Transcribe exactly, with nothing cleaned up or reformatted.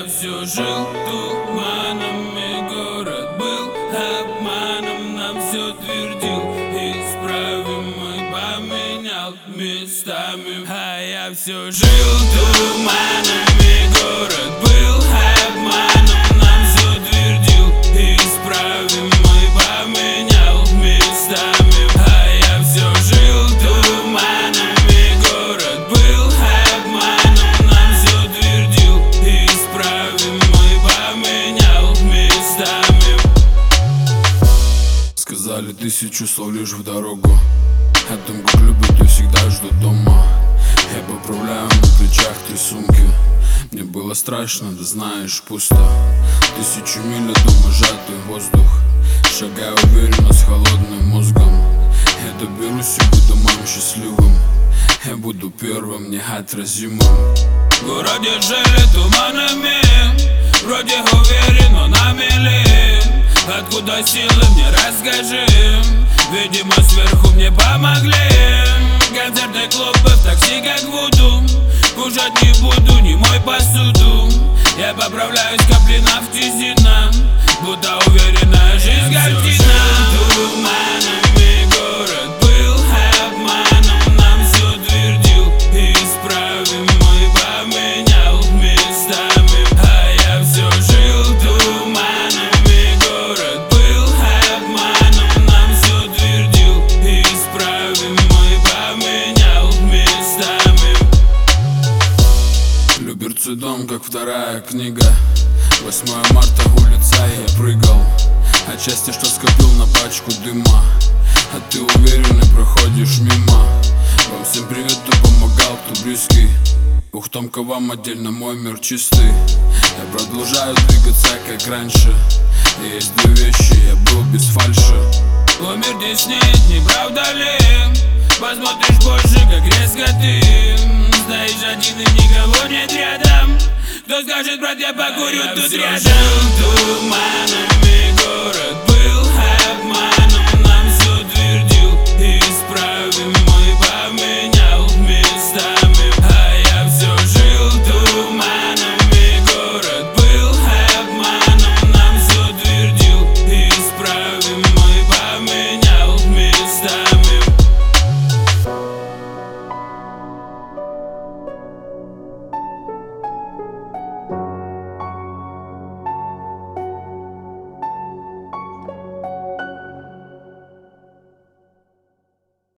я все жил туманами, город был обманом, нам все твердил, исправимый поменял местами. А я все жил туманами, город был обманом, нам все твердил, исправимый поменял местами. А я все жил туманами, город был обманом, нам все твердил, исправимый поменял местами. Сказали тысячу слов лишь в дорогу, о том, как любят и всегда ждут дома. Я поправляю на плечах три сумки. Мне было страшно, да знаешь, пусто. Тысячу миль от дома, сжатый воздух. Шагаю уверенно с холодным мозгом. Я доберусь и буду мам счастливым. Я буду первым, неотразимым. В городе жили туманами, вроде уверен, но на мели. Откуда силы, мне расскажи. Видимо, сверху мне помогли. Концертные клубы в такси как вуду. Кушать не буду, не мой посуду. Я поправляюсь, капли нафтизина, будто уверенная жизнь картина. Туманами город был обманом, нам все твердил, исправимый поменял местами. А я все жил туманами, город был обманом, нам все твердил, исправимый поменял местами. Люберцы дом, как вторая книга. Восьмое марта, улица, я прыгал от счастья, что скопил на пачку дыма. А ты уверенный проходишь мимо. Вам всем привет, кто помогал, кто близкий. Ух, Томка, вам отдельно мой мир чистый. Я продолжаю двигаться, как раньше. И есть две вещи, я был без фальши. Умер теснеет, не правда ли? Посмотришь больше, как резко ты стоишь один и никого нет рядом. Кто скажет, брат, я покурю тут рядом? Туманами